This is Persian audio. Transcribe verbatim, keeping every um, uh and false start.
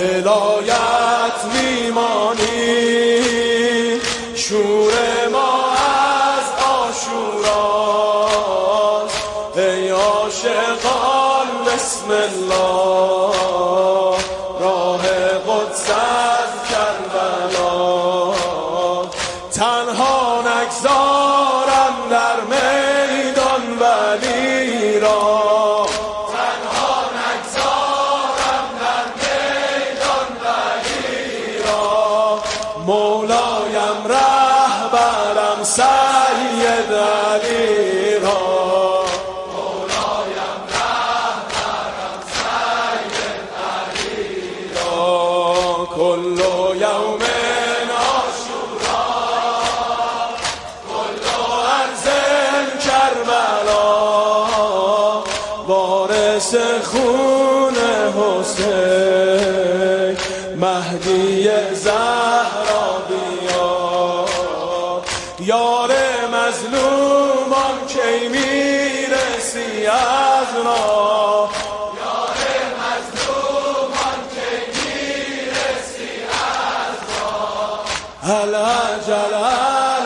هدایت میمانی، شور ما از عاشوراست. ای عاشقان بسم الله، راه قدس از کربلا. تنها نگذارم در میدان ولی را، تنها نگذارم در میدان ولی را. مولایم رهبرم سید علی را، مولایم رهبرم سید علی را. کل یوم وارث خون حسین مهدی زهرا بیا. یار مظلومان کی میرسی از راه، یار مظلومان کی میرسی از راه. الاجل